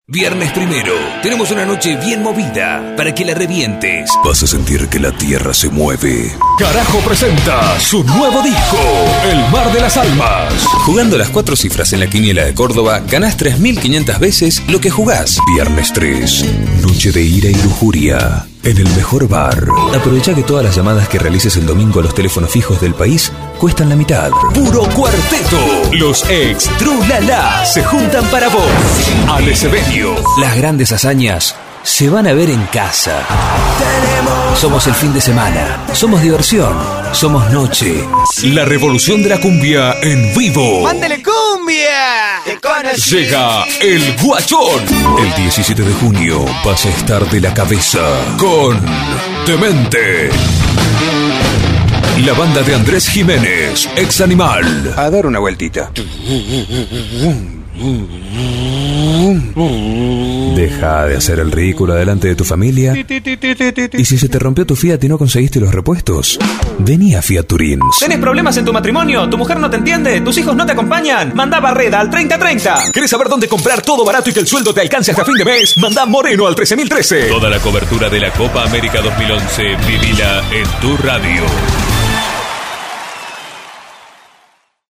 Viernes primero, tenemos una noche bien movida para que la revientes. Vas a sentir que la tierra se mueve. Carajo presenta su nuevo disco, El Mar de las Almas. Jugando las 4 cifras en la quiniela de Córdoba, ganás 3.500 veces lo que jugás. Viernes 3, noche de ira y lujuria, en el mejor bar. Aprovecha que todas las llamadas que realices el domingo a los teléfonos fijos del país cuestan la mitad. Puro cuarteto. Los ex Trulala se juntan para vos. Ale Sevenio. Las grandes hazañas se van a ver en casa. Somos el fin de semana. Somos diversión. Somos noche. La revolución de la cumbia en vivo. ¡Mándele cumbia! ¡Te conocí! Llega el Guachón. El 17 de junio vas a estar de la cabeza con Demente. La banda de Andrés Jiménez, Ex Animal. A dar una vueltita. Deja de hacer el ridículo delante de tu familia. Y si se te rompió tu Fiat y no conseguiste los repuestos, vení a Fiat Turín. ¿Tenés problemas en tu matrimonio? ¿Tu mujer no te entiende? ¿Tus hijos no te acompañan? Mandá Barreda al 3030. ¿Querés saber dónde comprar todo barato y que el sueldo te alcance hasta fin de mes? Mandá Moreno al 13013. Toda la cobertura de la Copa América 2011, vivila en tu radio.